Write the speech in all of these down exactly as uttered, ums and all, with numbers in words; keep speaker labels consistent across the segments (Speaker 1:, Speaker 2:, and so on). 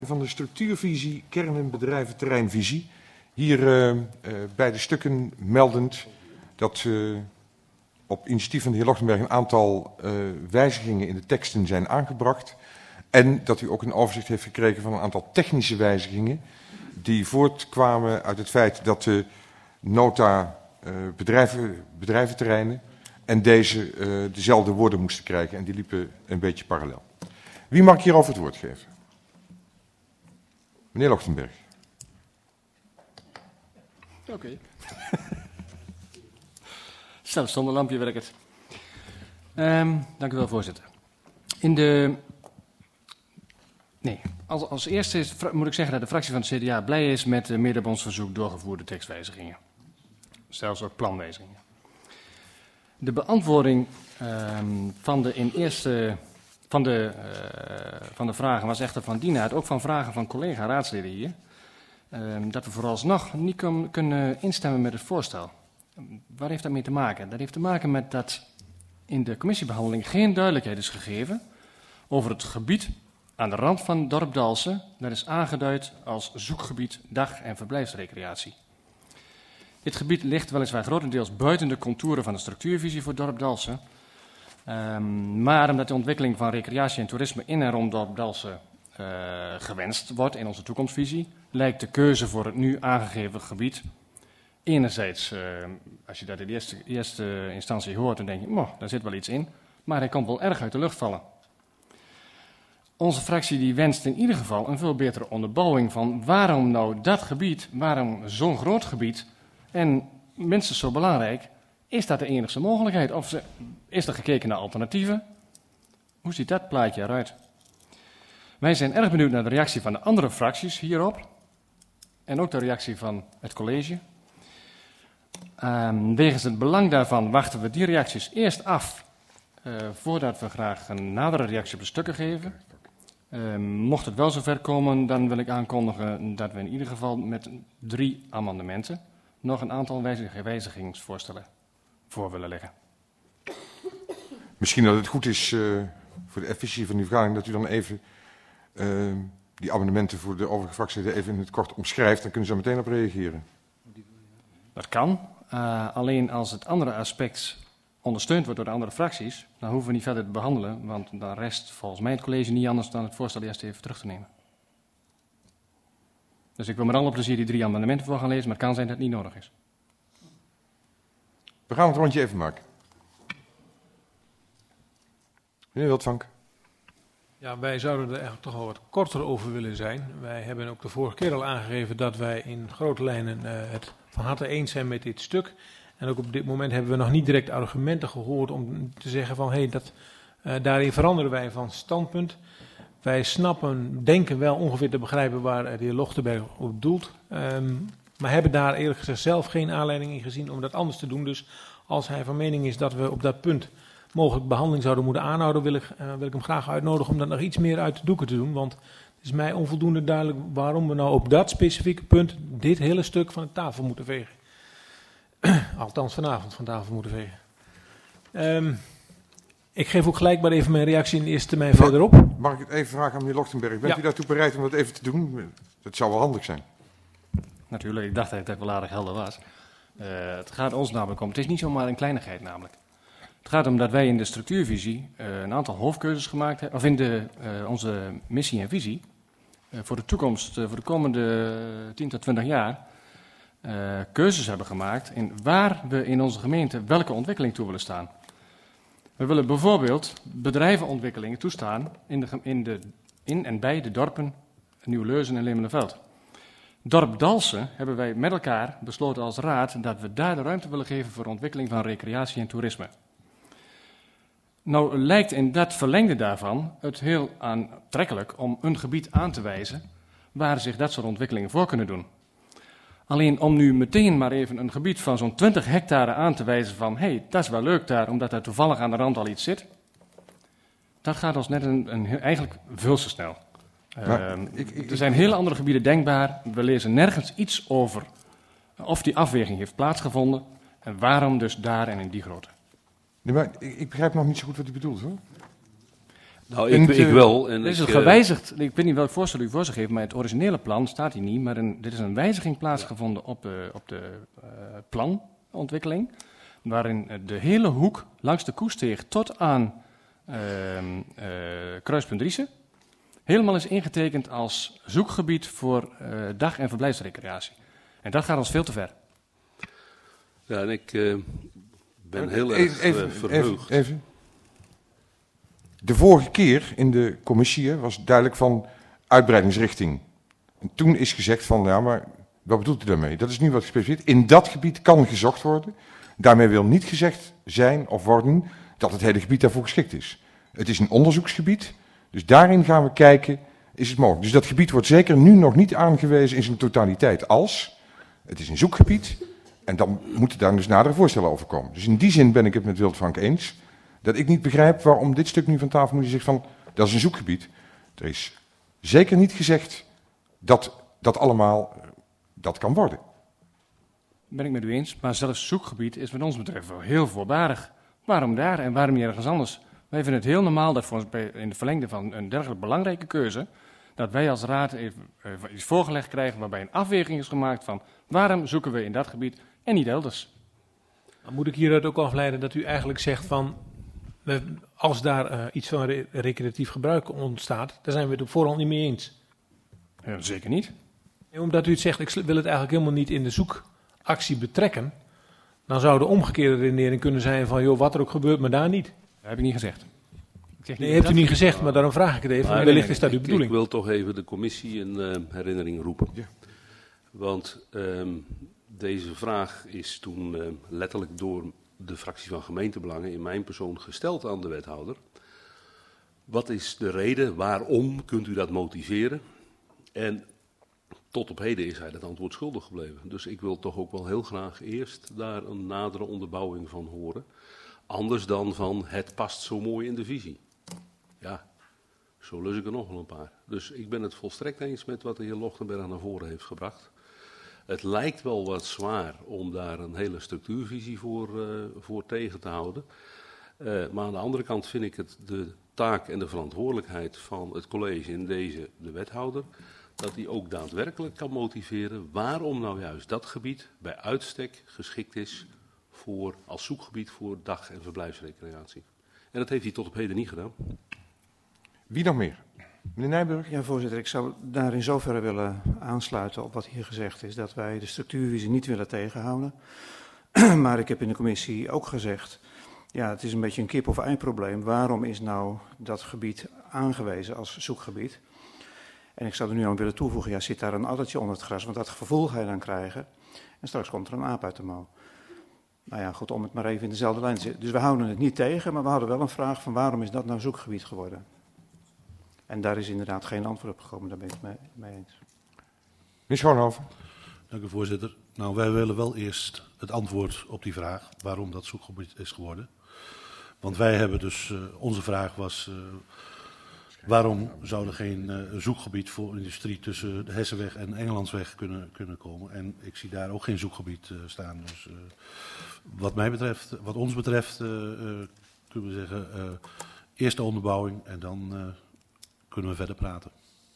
Speaker 1: Van de structuurvisie, kern- en bedrijventerreinvisie. Hier uh, uh, bij de stukken meldend dat uh, op initiatief van de heer Lochtenberg een aantal uh, wijzigingen in de teksten zijn aangebracht. En dat u ook een overzicht heeft gekregen van een aantal technische wijzigingen die voortkwamen uit het feit dat de nota uh, bedrijven, bedrijventerreinen en deze uh, dezelfde woorden moesten krijgen en die liepen een beetje parallel. Wie mag ik hierover het woord geven? Meneer Lochtenberg.
Speaker 2: Oké. Okay. Zelfs zonder lampje werkt het. Um, dank u wel, voorzitter. In de... Nee, als, als eerste is, moet ik zeggen dat de fractie van het C D A blij is met de medebondsverzoek doorgevoerde tekstwijzigingen. Zelfs ook planwijzigingen. De beantwoording um, van de in eerste... Van de, uh, van de vragen was echter van die naad, ook van vragen van collega-raadsleden hier, uh, dat we vooralsnog niet kun, kunnen instemmen met het voorstel. Waar heeft dat mee te maken? Dat heeft te maken met dat in de commissiebehandeling geen duidelijkheid is gegeven over het gebied aan de rand van dorp Dalsen, dat is aangeduid als zoekgebied dag- en verblijfsrecreatie. Dit gebied ligt weliswaar grotendeels buiten de contouren van de structuurvisie voor dorp Dalsen. Um, maar omdat de ontwikkeling van recreatie en toerisme in en rond dorp Dalsen uh, gewenst wordt in onze toekomstvisie, lijkt de keuze voor het nu aangegeven gebied enerzijds, uh, als je dat in de eerste, eerste instantie hoort, dan denk je, oh, daar zit wel iets in, maar hij komt wel erg uit de lucht vallen. Onze fractie die wenst in ieder geval een veel betere onderbouwing van waarom nou dat gebied, waarom zo'n groot gebied en minstens zo belangrijk, is dat de enigste mogelijkheid? Of ze, is er gekeken naar alternatieven? Hoe ziet dat plaatje eruit? Wij zijn erg benieuwd naar de reactie van de andere fracties hierop. En ook de reactie van het college. Um, wegens het belang daarvan wachten we die reacties eerst af, uh, voordat we graag een nadere reactie op de stukken geven. Uh, mocht het wel zover komen, dan wil ik aankondigen dat we in ieder geval met drie amendementen nog een aantal wijzig- wijzigingsvoorstellen voor willen leggen.
Speaker 1: Misschien dat het goed is uh, voor de efficiëntie van uw vergadering dat u dan even uh, die amendementen voor de overige fracties even in het kort omschrijft. Dan kunnen ze er meteen op reageren.
Speaker 2: Dat kan. Uh, alleen als het andere aspect ondersteund wordt door de andere fracties, dan hoeven we niet verder te behandelen, want dan rest volgens mij het college niet anders dan het voorstel eerst even terug te nemen. Dus ik wil met alle plezier die drie amendementen voor gaan lezen, maar het kan zijn dat het niet nodig is.
Speaker 1: We gaan het rondje even maken. Meneer Wildvank.
Speaker 3: Ja, wij zouden er eigenlijk toch wel wat korter over willen zijn. Wij hebben ook de vorige keer al aangegeven dat wij in grote lijnen uh, het van harte eens zijn met dit stuk. En ook op dit moment hebben we nog niet direct argumenten gehoord om te zeggen van hé, hey, dat uh, daarin veranderen wij van standpunt. Wij snappen, denken wel ongeveer te begrijpen waar de heer Lochtenberg op doelt. Um, maar hebben daar eerlijk gezegd zelf geen aanleiding in gezien om dat anders te doen. Dus als hij van mening is dat we op dat punt mogelijk behandeling zouden moeten aanhouden, wil ik, uh, wil ik hem graag uitnodigen om dat nog iets meer uit de doeken te doen. Want het is mij onvoldoende duidelijk waarom we nou op dat specifieke punt dit hele stuk van de tafel moeten vegen. Althans vanavond van tafel moeten vegen. Um, ik geef ook gelijk maar even mijn reactie in de eerste termijn
Speaker 1: mag,
Speaker 3: verderop.
Speaker 1: Mag ik het even vragen aan meneer Lochtenberg? Bent
Speaker 3: Ja.
Speaker 1: u daartoe bereid om dat even te doen? Dat zou wel handig zijn.
Speaker 2: Natuurlijk, ik dacht dat het wel aardig helder was. Uh, het gaat ons namelijk om, het is niet zomaar een kleinigheid namelijk. Het gaat om dat wij in de structuurvisie uh, een aantal hoofdkeuzes gemaakt hebben, of in de, uh, onze missie en visie, uh, voor de toekomst, uh, voor de komende tien tot twintig jaar, uh, keuzes hebben gemaakt in waar we in onze gemeente welke ontwikkeling toe willen staan. We willen bijvoorbeeld bedrijvenontwikkelingen toestaan in, de, in, de, in en bij de dorpen Nieuw-Leusden en Lemelenveld. Dorp Dalsen hebben wij met elkaar besloten als raad dat we daar de ruimte willen geven voor de ontwikkeling van recreatie en toerisme. Nou lijkt in dat verlengde daarvan het heel aantrekkelijk om een gebied aan te wijzen waar zich dat soort ontwikkelingen voor kunnen doen. Alleen om nu meteen maar even een gebied van zo'n twintig hectare aan te wijzen van hé, hey, dat is wel leuk daar, omdat daar toevallig aan de rand al iets zit. Dat gaat ons net een, een, eigenlijk veel te snel. Uh, ik, ik, er zijn hele andere gebieden denkbaar. We lezen nergens iets over of die afweging heeft plaatsgevonden en waarom dus daar en in die grootte.
Speaker 1: Nee, maar ik, ik begrijp nog niet zo goed wat u bedoelt, hoor.
Speaker 4: Nou, ik,
Speaker 1: het,
Speaker 4: ik wel. En
Speaker 2: Dit is
Speaker 4: ik,
Speaker 2: het gewijzigd. Ik weet niet welk voorstel u voor zich heeft, maar het originele plan staat hier niet. Maar een, dit is een wijziging plaatsgevonden op de, op de uh, planontwikkeling. Waarin de hele hoek langs de Koesteeg tot aan uh, uh, Kruispunt Driessen helemaal is ingetekend als zoekgebied voor uh, dag- en verblijfsrecreatie. En dat gaat ons veel te ver.
Speaker 4: Ja, en ik uh, ben heel
Speaker 1: even,
Speaker 4: erg
Speaker 1: even,
Speaker 4: uh, verheugd.
Speaker 1: Even, even. De vorige keer in de commissie was duidelijk van uitbreidingsrichting. En toen is gezegd van, ja, maar wat bedoelt u daarmee? Dat is nu wat gespecificeerd. In dat gebied kan gezocht worden. Daarmee wil niet gezegd zijn of worden dat het hele gebied daarvoor geschikt is. Het is een onderzoeksgebied, dus daarin gaan we kijken, is het mogelijk. Dus dat gebied wordt zeker nu nog niet aangewezen in zijn totaliteit als, het is een zoekgebied, en dan moeten daar dus nadere voorstellen over komen. Dus in die zin ben ik het met Wildfrank eens, dat ik niet begrijp waarom dit stuk nu van tafel moet je zeggen van, dat is een zoekgebied. Er is zeker niet gezegd dat dat allemaal, dat kan worden.
Speaker 2: Ben ik met u eens, maar zelfs zoekgebied is wat ons betreft wel heel voorbarig. Waarom daar en waarom niet ergens anders? Wij vinden het heel normaal dat voor ons bij, in de verlengde van een dergelijke belangrijke keuze, dat wij als raad even, uh, iets voorgelegd krijgen waarbij een afweging is gemaakt van waarom zoeken we in dat gebied en niet elders.
Speaker 3: Dan moet ik hieruit ook afleiden dat u eigenlijk zegt van, als daar uh, iets van re- recreatief gebruik ontstaat, daar zijn we het op voorhand niet mee eens.
Speaker 2: Ja, zeker niet.
Speaker 3: En omdat u het zegt, ik wil het eigenlijk helemaal niet in de zoekactie betrekken, dan zou de omgekeerde redenering kunnen zijn van, joh, wat er ook gebeurt, maar daar niet.
Speaker 2: Dat heb ik niet gezegd. Ik zeg
Speaker 3: Nee,
Speaker 2: niet
Speaker 3: heeft u
Speaker 2: dat
Speaker 3: niet gezegd, maar daarom vraag ik het even.
Speaker 4: Maar
Speaker 3: wellicht
Speaker 4: nee,
Speaker 3: is dat uw
Speaker 4: ik,
Speaker 3: bedoeling.
Speaker 4: Ik wil toch even de commissie in uh, herinnering roepen.
Speaker 1: Ja.
Speaker 4: Want um, deze vraag is toen uh, letterlijk door de fractie van gemeentebelangen in mijn persoon gesteld aan de wethouder. Wat is de reden, waarom kunt u dat motiveren? En tot op heden is hij dat antwoord schuldig gebleven. Dus ik wil toch ook wel heel graag eerst daar een nadere onderbouwing van horen. Anders dan van het past zo mooi in de visie. Ja, zo lus ik er nog wel een paar. Dus ik ben het volstrekt eens met wat de heer Lochtenberg naar voren heeft gebracht. Het lijkt wel wat zwaar om daar een hele structuurvisie voor, uh, voor tegen te houden. Uh, maar aan de andere kant vind ik het de taak en de verantwoordelijkheid van het college, in deze de wethouder, dat hij ook daadwerkelijk kan motiveren waarom nou juist dat gebied bij uitstek geschikt is voor, als zoekgebied voor dag- en verblijfsrecreatie. En dat heeft hij tot op heden niet gedaan.
Speaker 1: Wie nog meer? Meneer Nijburg?
Speaker 5: Ja, voorzitter, ik zou daar in zoverre willen aansluiten op wat hier gezegd is, dat wij de structuurvisie niet willen tegenhouden. Maar ik heb in de commissie ook gezegd, ja, het is een beetje een kip-of-ei probleem. Waarom is nou dat gebied aangewezen als zoekgebied? En ik zou er nu aan willen toevoegen, ja, zit daar een addertje onder het gras, want dat gevoel ga je dan krijgen. En straks komt er een aap uit de mouw. Nou ja, goed, om het maar even in dezelfde lijn te zitten. Dus we houden het niet tegen, maar we hadden wel een vraag van waarom is dat nou zoekgebied geworden? En daar is inderdaad geen antwoord op gekomen, daar ben ik het mee, mee eens.
Speaker 1: Meneer Schoonhoven?
Speaker 6: Dank u, voorzitter. Nou, wij willen wel eerst het antwoord op die vraag, waarom dat zoekgebied is geworden. Want wij hebben dus, uh, onze vraag was, uh, waarom zou er geen uh, zoekgebied voor industrie tussen de Hessenweg en Engelandsweg kunnen, kunnen komen? En ik zie daar ook geen zoekgebied uh, staan. Dus uh, wat mij betreft, wat ons betreft, uh, uh, kunnen we zeggen, uh, eerst de onderbouwing en dan uh, kunnen we verder praten.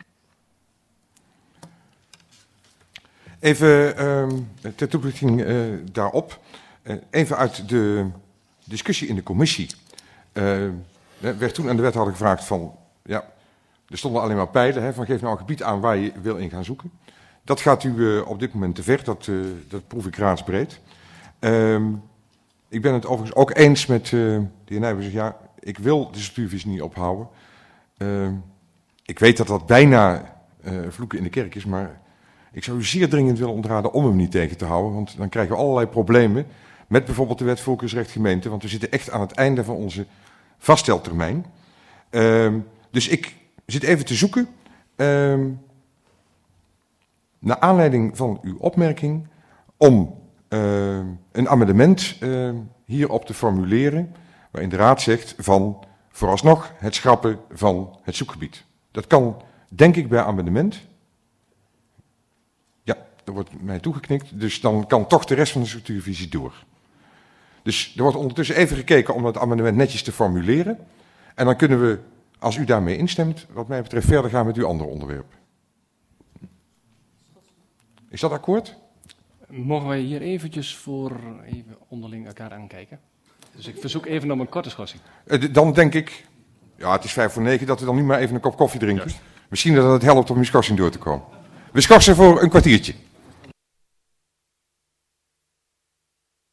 Speaker 1: Even um, ter toelichting uh, daarop. Uh, even uit de discussie in de commissie. Uh, werd toen aan de wethouder gevraagd van, ja, er stonden alleen maar pijlen, hè, van geef nou een gebied aan waar je wil in gaan zoeken. Dat gaat u uh, op dit moment te ver, dat, uh, dat proef ik raadsbreed. Uh, ik ben het overigens ook eens met uh, de heer Nijburg, ja, ik wil de structuurvisie niet ophouden. Uh, ik weet dat dat bijna uh, vloeken in de kerk is, maar ik zou u zeer dringend willen ontraden om hem niet tegen te houden, want dan krijgen we allerlei problemen met bijvoorbeeld de wet volksrecht gemeente, want we zitten echt aan het einde van onze vaststeltermijn. Uh, dus ik zit even te zoeken, uh, naar aanleiding van uw opmerking, om uh, een amendement uh, hierop te formuleren, waarin de raad zegt van vooralsnog het schrappen van het zoekgebied. Dat kan, denk ik, bij amendement. Ja, er wordt mij toegeknikt, dus dan kan toch de rest van de structuurvisie door. Dus er wordt ondertussen even gekeken om dat amendement netjes te formuleren. En dan kunnen we als u daarmee instemt, wat mij betreft verder gaan met uw andere onderwerp. Is dat akkoord?
Speaker 2: Mogen wij hier eventjes voor even onderling elkaar aankijken? Dus ik verzoek even om een korte schorsing.
Speaker 1: Uh, dan denk ik, ja het is vijf voor negen, dat we dan nu maar even een kop koffie drinken. Juist. Misschien dat het helpt om uw schorsing door te komen. We schorsen voor een kwartiertje.